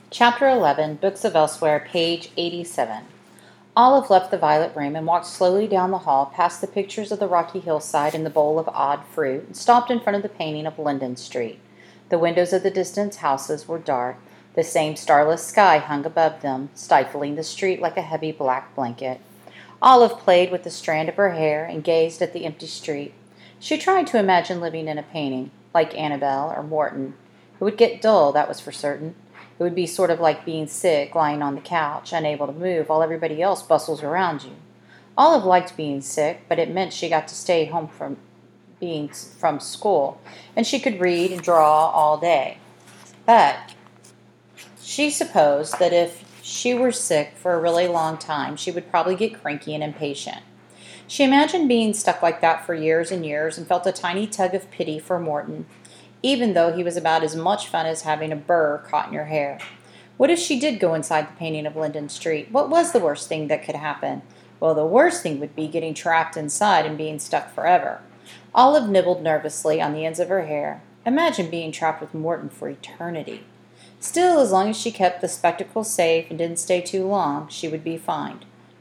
Chapter 11, Books of Elsewhere, page 87. Olive left the violet room and walked slowly down the hall past the pictures of the rocky hillside and the bowl of odd fruit, and stopped in front of the painting of Linden Street. The windows of the distant houses were dark. The same starless sky hung above them, stifling the street like a heavy black blanket. Olive played with the strand of her hair and gazed at the empty street. She tried to imagine living in a painting, like Annabel or Morton. It would get dull, that was for certain. It would be sort of like being sick, lying on the couch, unable to move, while everybody else bustles around you. Olive liked being sick, but it meant she got to stay home from school, and she could read and draw all day. But she supposed that if she were sick for a really long time, she would probably get cranky and impatient. She imagined being stuck like that for years and years and felt a tiny tug of pity for Morton, even though he was about as much fun as having a burr caught in your hair. What if she did go inside the painting of Linden Street? What was the worst thing that could happen? Well, the worst thing would be getting trapped inside and being stuck forever. Olive nibbled nervously on the ends of her hair. Imagine being trapped with Morton for eternity. Still, as long as she kept the spectacles safe and didn't stay too long, she would be fine.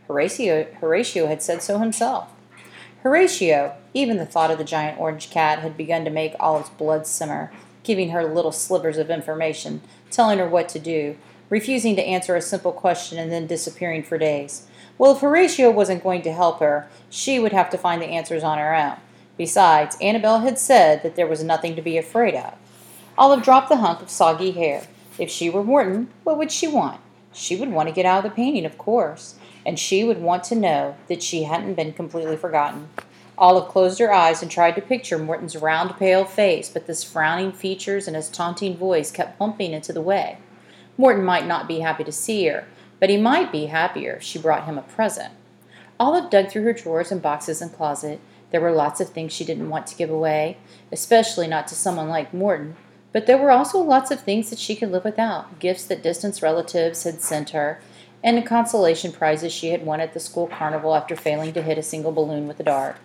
Horatio had said so himself. Horatio, even the thought of the giant orange cat had begun to make Olive's blood simmer, giving her little slivers of information, telling her what to do, refusing to answer a simple question and then disappearing for days. Well, if Horatio wasn't going to help her, she would have to find the answers on her own. Besides, Annabel had said that there was nothing to be afraid of. Olive dropped the hunk of soggy hair. If she were Morton, what would she want? She would want to get out of the painting, of course, and she would want to know that she hadn't been completely forgotten. Olive closed her eyes and tried to picture Morton's round, pale face, but his frowning features and his taunting voice kept bumping into the way. Morton might not be happy to see her, but he might be happier if she brought him a present. Olive dug through her drawers and boxes and closet. There were lots of things she didn't want to give away, especially not to someone like Morton, but there were also lots of things that she could live without, gifts that distant relatives had sent her, and consolation prizes she had won at the school carnival after failing to hit a single balloon with a dart.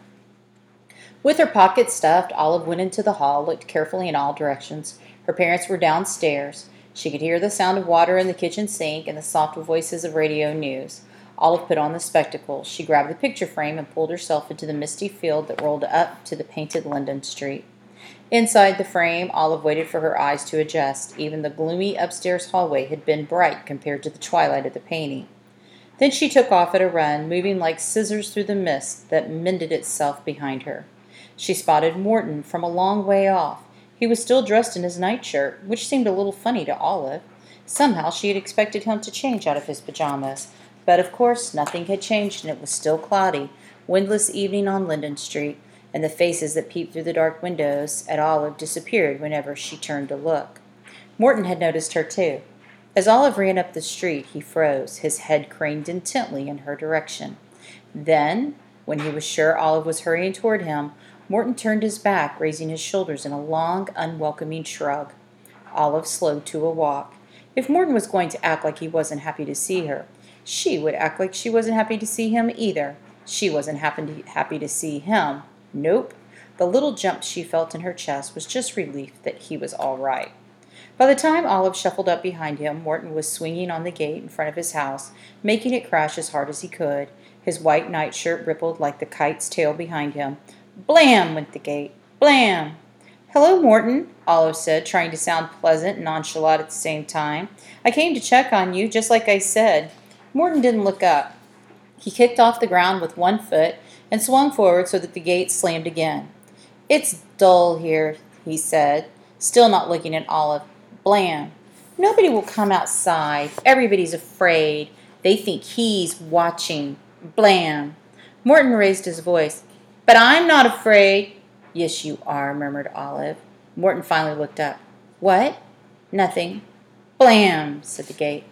With her pockets stuffed, Olive went into the hall, looked carefully in all directions. Her parents were downstairs. She could hear the sound of water in the kitchen sink and the soft voices of radio news. Olive put on the spectacles. She grabbed the picture frame and pulled herself into the misty field that rolled up to the painted Linden Street. Inside the frame, Olive waited for her eyes to adjust. Even the gloomy upstairs hallway had been bright compared to the twilight of the painting. Then she took off at a run, moving like scissors through the mist that mended itself behind her. She spotted Morton from a long way off. He was still dressed in his nightshirt, which seemed a little funny to Olive. Somehow she had expected him to change out of his pajamas. But of course nothing had changed, and it was still cloudy, windless evening on Linden Street, and the faces that peeped through the dark windows at Olive disappeared whenever she turned to look. Morton had noticed her too. As Olive ran up the street, he froze, his head craned intently in her direction. Then, when he was sure Olive was hurrying toward him, Morton turned his back, raising his shoulders in a long, unwelcoming shrug. Olive slowed to a walk. If Morton was going to act like he wasn't happy to see her, she would act like she wasn't happy to see him either. She wasn't happy to see him. Nope. The little jump she felt in her chest was just relief that he was all right. By the time Olive shuffled up behind him, Morton was swinging on the gate in front of his house, making it crash as hard as he could. His white nightshirt rippled like the kite's tail behind him. Blam went the gate. Blam! Hello, Morton, Olive said, trying to sound pleasant and nonchalant at the same time. I came to check on you, just like I said. Morton didn't look up. He kicked off the ground with one foot and swung forward so that the gate slammed again. It's dull here, he said, still not looking at Olive. Blam! Nobody will come outside. Everybody's afraid. They think he's watching. Blam! Morton raised his voice. But I'm not afraid. Yes, you are, murmured Olive. Morton finally looked up. What? Nothing. Blam! Said the gate.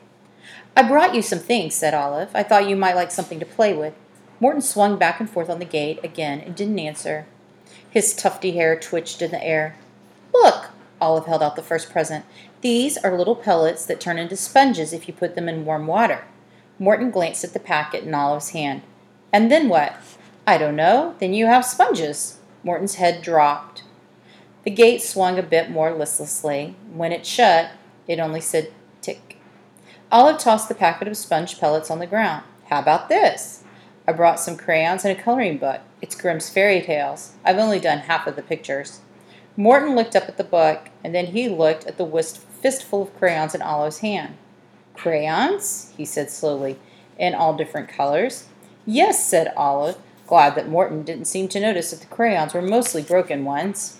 I brought you some things, said Olive. I thought you might like something to play with. Morton swung back and forth on the gate again and didn't answer. His tufty hair twitched in the air. Look! Olive held out the first present. These are little pellets that turn into sponges if you put them in warm water. Morton glanced at the packet in Olive's hand. And then what? I don't know. Then you have sponges. Morton's head dropped. The gate swung a bit more listlessly. When it shut, it only said tick, Olive tossed the packet of sponge pellets on the ground. How about this? I brought some crayons and a coloring book. It's Grimm's Fairy Tales. I've only done half of the pictures. Morton looked up at the book, and then he looked at the fistful of crayons in Olive's hand. Crayons? He said slowly. In all different colors? Yes, said Olive, glad that Morton didn't seem to notice that the crayons were mostly broken ones.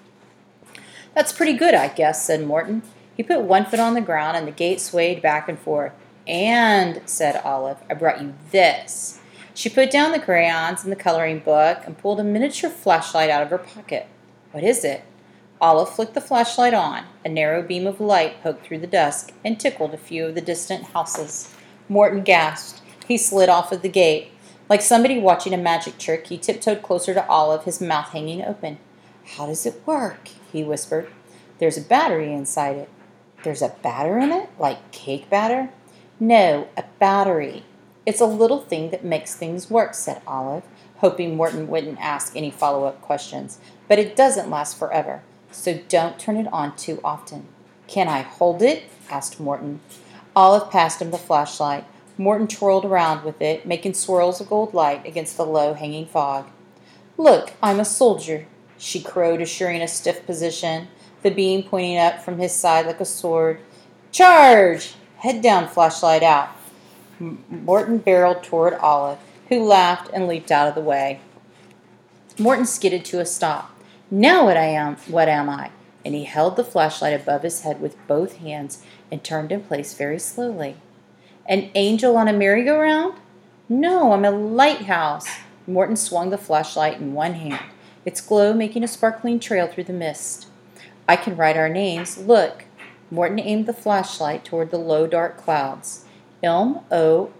That's pretty good, I guess, said Morton. He put one foot on the ground, and the gate swayed back and forth. And, said Olive, I brought you this. She put down the crayons and the coloring book and pulled a miniature flashlight out of her pocket. What is it? Olive flicked the flashlight on. A narrow beam of light poked through the dusk and tickled a few of the distant houses. Morton gasped. He slid off of the gate. Like somebody watching a magic trick, he tiptoed closer to Olive, his mouth hanging open. How does it work? He whispered. There's a battery inside it. There's a batter in it? Like cake batter? No, a battery. It's a little thing that makes things work, said Olive, hoping Morton wouldn't ask any follow-up questions. But it doesn't last forever, so don't turn it on too often. Can I hold it? Asked Morton. Olive passed him the flashlight. Morton twirled around with it, making swirls of gold light against the low-hanging fog. Look, I'm a soldier, she crowed, assuring a stiff position, the beam pointing up from his side like a sword. Charge! Head down, flashlight out. Morton barreled toward Olive, who laughed and leaped out of the way. Morton skidded to a stop. Now what am I? And he held the flashlight above his head with both hands and turned in place very slowly. An angel on a merry-go-round? No, I'm a lighthouse. Morton swung the flashlight in one hand, its glow making a sparkling trail through the mist. I can write our names. Look. Morton aimed the flashlight toward the low, dark clouds. Morton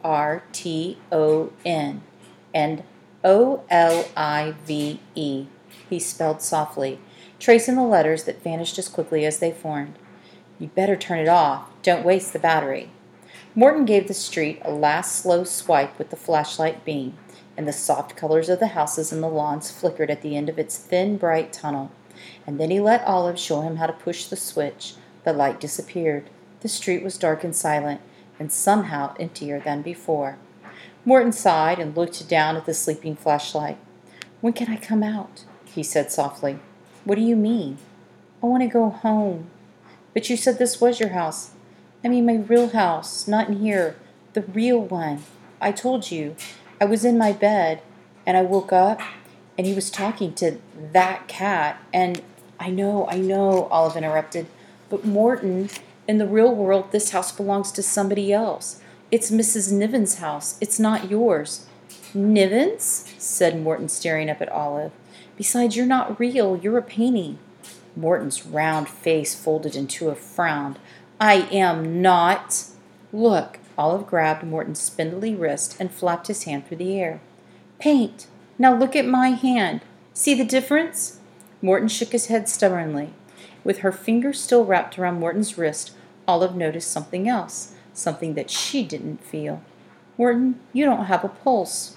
and Olive, he spelled softly, tracing the letters that vanished as quickly as they formed. You'd better turn it off. Don't waste the battery. Morton gave the street a last slow swipe with the flashlight beam, and the soft colors of the houses and the lawns flickered at the end of its thin, bright tunnel. And then he let Olive show him how to push the switch. The light disappeared. The street was dark and silent, and somehow emptier than before. Morton sighed and looked down at the sleeping flashlight. When can I come out? He said softly. What do you mean? I want to go home. But you said this was your house. I mean my real house, not in here. The real one. I told you. I was in my bed, and I woke up, and he was talking to that cat, and I know, Olive interrupted. But Morton, in the real world, this house belongs to somebody else. It's Mrs. Niven's house. It's not yours. Niven's? Said Morton, staring up at Olive. Besides, you're not real. You're a painting. Morton's round face folded into a frown. I am not. Look. Olive grabbed Morton's spindly wrist and flapped his hand through the air. Paint. Now look at my hand. See the difference? Morton shook his head stubbornly. With her fingers still wrapped around Morton's wrist, Olive noticed something else, something that she didn't feel. Morton, you don't have a pulse.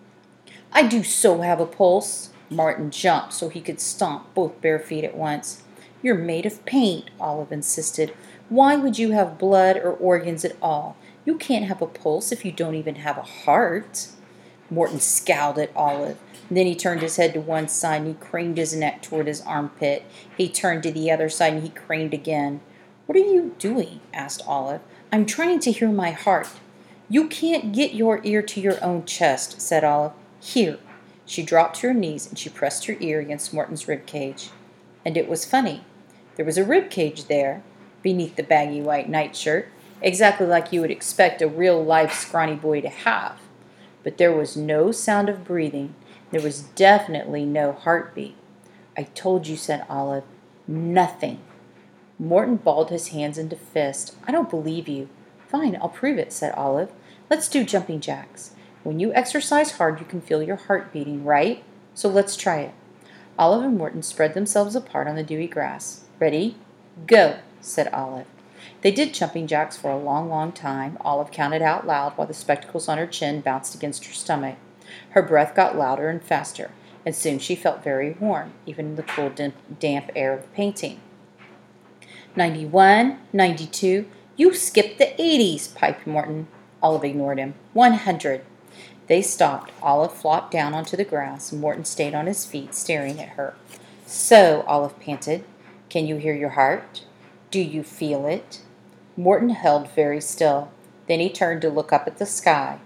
I do so have a pulse. Morton jumped so he could stomp both bare feet at once. You're made of paint, Olive insisted. Why would you have blood or organs at all? You can't have a pulse if you don't even have a heart. Morton scowled at Olive. Then he turned his head to one side and he craned his neck toward his armpit. He turned to the other side and he craned again. What are you doing? Asked Olive. I'm trying to hear my heart. You can't get your ear to your own chest, said Olive. Here. She dropped to her knees and she pressed her ear against Morton's rib cage. And it was funny. There was a rib cage there, beneath the baggy white nightshirt, exactly like you would expect a real-life scrawny boy to have. But there was no sound of breathing. There was definitely no heartbeat. I told you, said Olive. Nothing. Morton balled his hands into fists. I don't believe you. Fine, I'll prove it, said Olive. Let's do jumping jacks. When you exercise hard, you can feel your heart beating, right? So let's try it. Olive and Morton spread themselves apart on the dewy grass. Ready? Go, said Olive. They did jumping jacks for a long, long time. Olive counted out loud while the spectacles on her chin bounced against her stomach. Her breath got louder and faster, and soon she felt very warm, even in the cool, damp air of the painting. 91, 92, You skipped the 80s, piped Morton. Olive ignored him. 100. They stopped. Olive flopped down onto the grass. Morton stayed on his feet, staring at her. So, Olive panted, can you hear your heart? Do you feel it? Morton held very still. Then he turned to look up at the sky,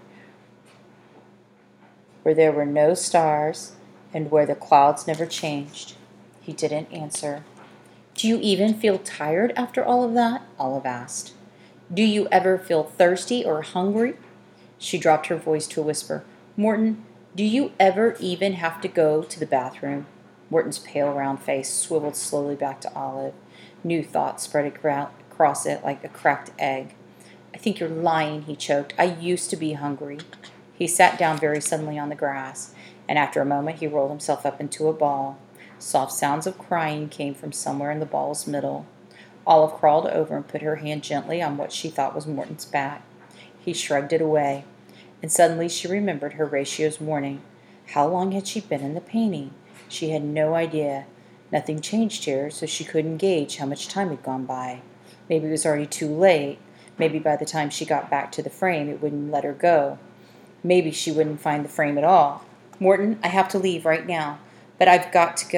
where there were no stars and where the clouds never changed. He didn't answer. Do you even feel tired after all of that? Olive asked. Do you ever feel thirsty or hungry? She dropped her voice to a whisper. Morton, do you ever even have to go to the bathroom? Morton's pale round face swiveled slowly back to Olive. New thoughts spread across it like a cracked egg. I think you're lying, he choked. I used to be hungry. He sat down very suddenly on the grass, and after a moment he rolled himself up into a ball. Soft sounds of crying came from somewhere in the ball's middle. Olive crawled over and put her hand gently on what she thought was Morton's back. He shrugged it away, and suddenly she remembered Horatio's warning. How long had she been in the painting? She had no idea. Nothing changed here, so she couldn't gauge how much time had gone by. Maybe it was already too late. Maybe by the time she got back to the frame, it wouldn't let her go. Maybe she wouldn't find the frame at all. Morton, I have to leave right now. But I've got to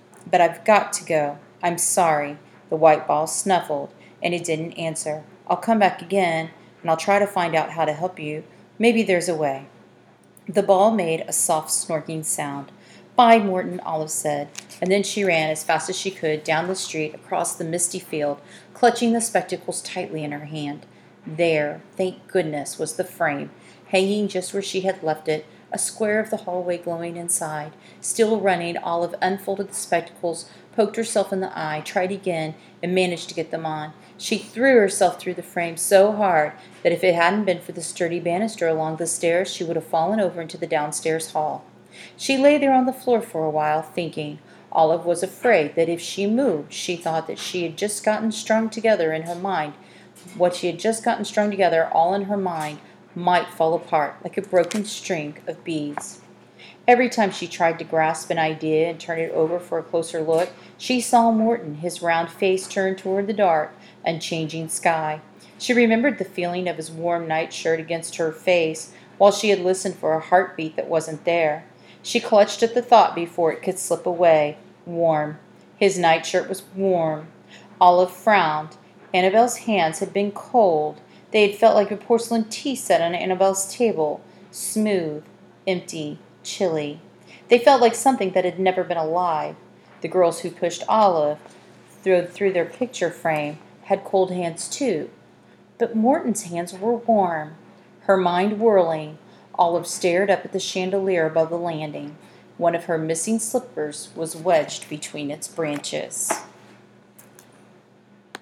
go. I'm sorry. The white ball snuffled, and it didn't answer. I'll come back again, and I'll try to find out how to help you. Maybe there's a way. The ball made a soft snorking sound. Bye, Morton, Olive said, and then she ran as fast as she could down the street across the misty field, clutching the spectacles tightly in her hand. There, thank goodness, was the frame, hanging just where she had left it, a square of the hallway glowing inside. Still running, Olive unfolded the spectacles, poked herself in the eye, tried again, and managed to get them on. She threw herself through the frame so hard that if it hadn't been for the sturdy banister along the stairs, she would have fallen over into the downstairs hall. She lay there on the floor for a while, thinking. Olive was afraid that if she moved, she thought that she had just gotten strung together in her mind. What she had just gotten strung together all in her mind might fall apart like a broken string of beads. Every time she tried to grasp an idea and turn it over for a closer look, she saw Morton, his round face turned toward the dark, unchanging sky. She remembered the feeling of his warm nightshirt against her face while she had listened for a heartbeat that wasn't there. She clutched at the thought before it could slip away. Warm. His nightshirt was warm. Olive frowned. Annabel's hands had been cold. They had felt like a porcelain tea set on Annabel's table. Smooth, empty, chilly. They felt like something that had never been alive. The girls who pushed Olive through their picture frame had cold hands too. But Morton's hands were warm. Her mind whirling, Olive stared up at the chandelier above the landing. One of her missing slippers was wedged between its branches.